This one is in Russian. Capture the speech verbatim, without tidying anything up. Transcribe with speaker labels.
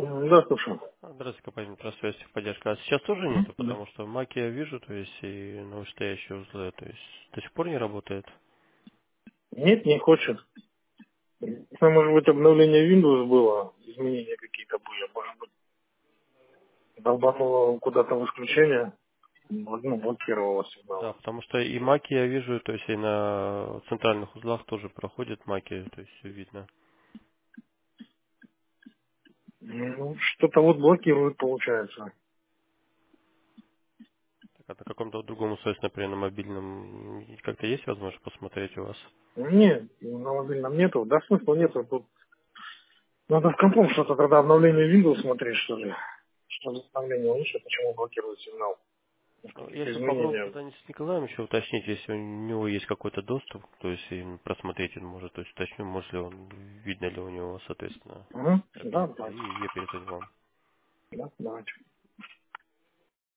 Speaker 1: М, Да, слушаю.
Speaker 2: А, Здравствуйте, компания «Просвязь поддержка». А сейчас тоже
Speaker 1: Мгм.
Speaker 2: нету,
Speaker 1: Да.
Speaker 2: потому что в Маке я вижу, то есть и новостоящие узлы, то есть до сих пор не работает.
Speaker 1: Нет, не хочет. Ну, может быть, обновление Windows было, изменения какие-то были. Может быть, долбануло куда-то в исключение, ну, блокировало
Speaker 2: Да,
Speaker 1: сигналы.
Speaker 2: потому что и Маки я вижу, то есть и на центральных узлах тоже проходят Маки, то есть все видно.
Speaker 1: Ну, что-то вот блокирует, получается.
Speaker 2: Так, а на каком-то другом устройстве, например, на мобильном, как-то есть возможность посмотреть у вас?
Speaker 1: Нет, на мобильном нету. Да, смысла нету. Тут надо в компом что-то тогда обновление Windows смотреть, что ли. Что за обновление лучше, почему блокирует сигнал. Может,
Speaker 2: Ну,
Speaker 1: какие-то
Speaker 2: если попробовать
Speaker 1: изменения.
Speaker 2: тогда не с Николаем еще уточнить, если у него есть какой-то доступ, то есть и просмотреть он может, то есть уточню, может ли он, видно ли у него, соответственно,
Speaker 1: Угу. Да,
Speaker 2: объекты,
Speaker 1: давайте.
Speaker 2: и я перезвоню вам.
Speaker 1: Да, давайте.